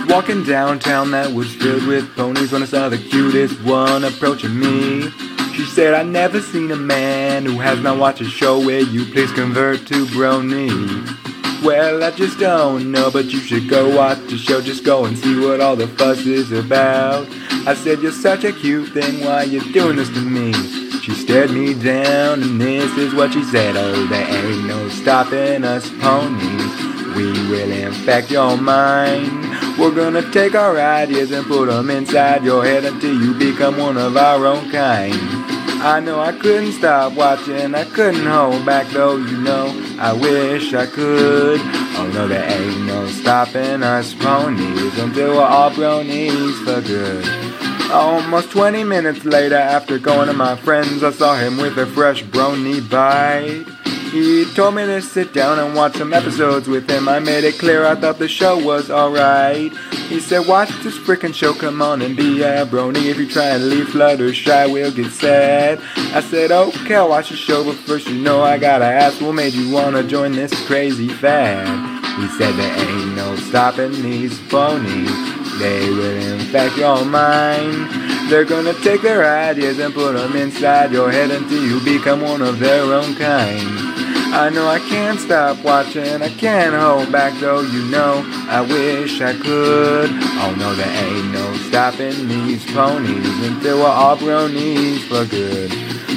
walking downtown that was filled with ponies when I saw the cutest one approaching me. She said, "I've never seen a man who has not watched a show. Will you please convert to brony?" Well, I just don't know, but you should go watch the show. Just go and see what all the fuss is about. I said, "You're such a cute thing, why you doing this to me?" She stared me down and this is what she said: "Oh, there ain't no stopping us ponies. We will infect your mind. We're gonna take our ideas and put them inside your head until you become one of our own kind." I know I couldn't stop watching, I couldn't hold back though, you know, I wish I could. Oh no, there ain't no stopping us ponies until we're all bronies for good. Almost 20 minutes later, after going to my friends, I saw him with a fresh brony bite. He told me to sit down and watch some episodes with him. I made it clear I thought the show was alright. He said, "Watch this frickin' show, come on and be a brony. If you try and leave Fluttershy, we'll get sad." I said, "Okay, I'll watch the show, but first you know I gotta ask, what made you wanna join this crazy fad?" He said, "There ain't no stopping these ponies. They will infect your mind. They're gonna take their ideas and put them inside your head until you become one of their own kind." I know I can't stop watching, I can't hold back though, you know, I wish I could. Oh no, there ain't no stopping these ponies until we're all bronies for good.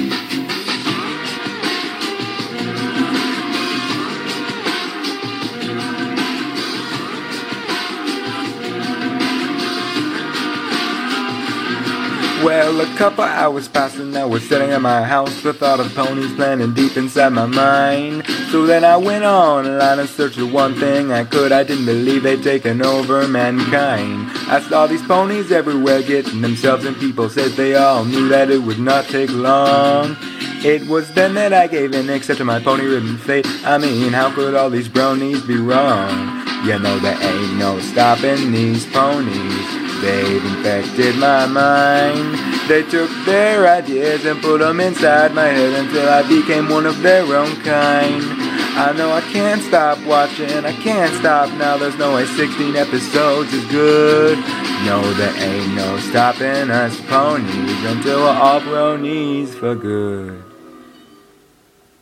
Well, a couple hours passed and I was sitting at my house, the thought of ponies planting deep inside my mind. So then I went online and searched for one thing I could. I didn't believe they'd taken over mankind. I saw these ponies everywhere getting themselves, and people said they all knew that it would not take long. It was then that I gave in, accepted my pony-ridden fate. I mean, how could all these bronies be wrong? You know there ain't no stopping these ponies. They've infected my mind. They took their ideas and put them inside my head until I became one of their own kind. I know I can't stop watching, I can't stop now. There's no way 16 episodes is good. No, there ain't no stopping us ponies until we're all bronies for good.